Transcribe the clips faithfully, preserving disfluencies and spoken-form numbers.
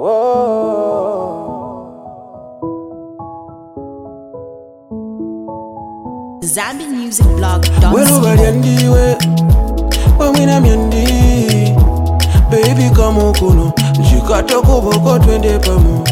Zambi Music Blog. Well over the andiwe, wamina miandi. Baby kamo kuno, jikata kuboko twende pamo.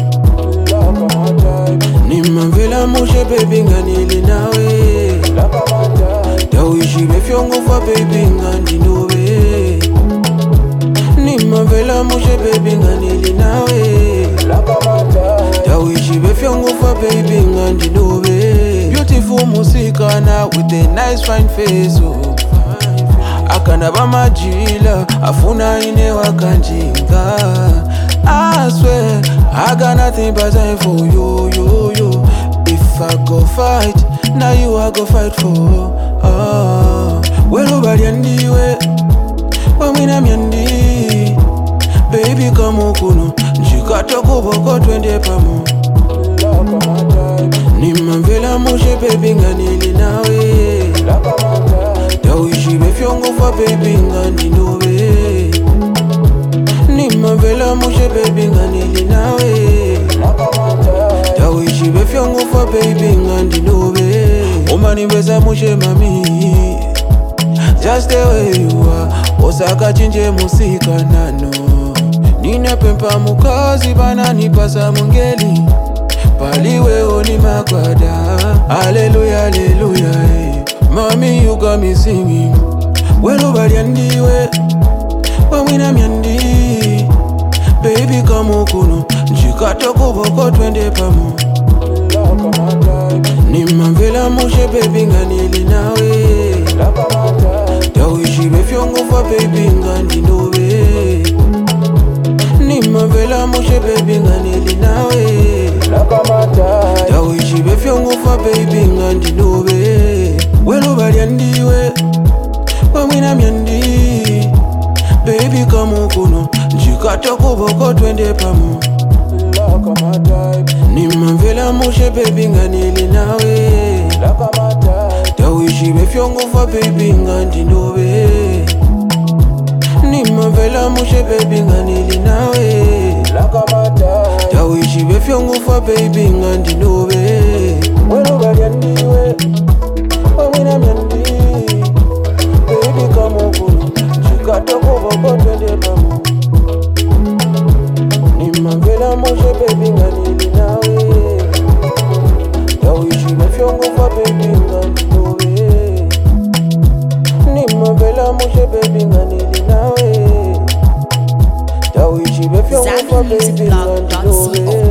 Nimamvela mushe baby nganili nawe. Tawishi befyongo fa baby ngandi nowe. Nimamvela mushe baby nganili nawe. Tawishi befyongo fa baby ngandi nowe. Beautiful musika now with a nice fine face, oh. Akanaba majila, afuna ine wakanjinga. I swear, I got nothing but time for you, you, you. If I go fight, now you I go fight for. Oh, well over the andiwe, wamina miandi. Baby kamo kuno, jikata kuboko twende pamo. Nimamvela mushe baby nganili nawe. Tawishi befyongo fa baby ngandi nowe. Nimamvela mushe baby nganili nawe. Tawishi befyongo fa baby ngandi nowe. Omani beza mushe mami, just the way you are. Osaka chinje musika nano. Nina pempa mukazi bana nipasa mungeli. Paliwe oni makwada. Hallelujah, hallelujah, hey. Mommy, you got me singing. Well over the andiwe, wamina miandi. Baby kamo kuno, jikata kuboko twende pamo. Nimamvela mushe baby nganili nawe. Tawishi befyongo fa baby ngandi nowe. Nimamvela mushe baby nganili nawe. Tawishi befyongo fa baby ngandi nowe. Well over the andiwe, wamina miandi. Baby kamo kuno, jikata kuboko twende pamo. Nimamvela mushe baby nganili nawe. Tawishi befyongo fa baby ngandi nowe. Nimamvela mushe baby nganili nawe. Tawishi befyongo fa baby ngandi nowe. Well over the andiwe, wamina miandi. Baby kamo kuno, jikata kuboko twende pamo. Nimamvela mushe baby nganili nawe. Tawishi befyongo fa baby ngandi nowe. Nimamvela mushe baby nganili nawe. Tawishi befyongo fa baby ngandi nowe.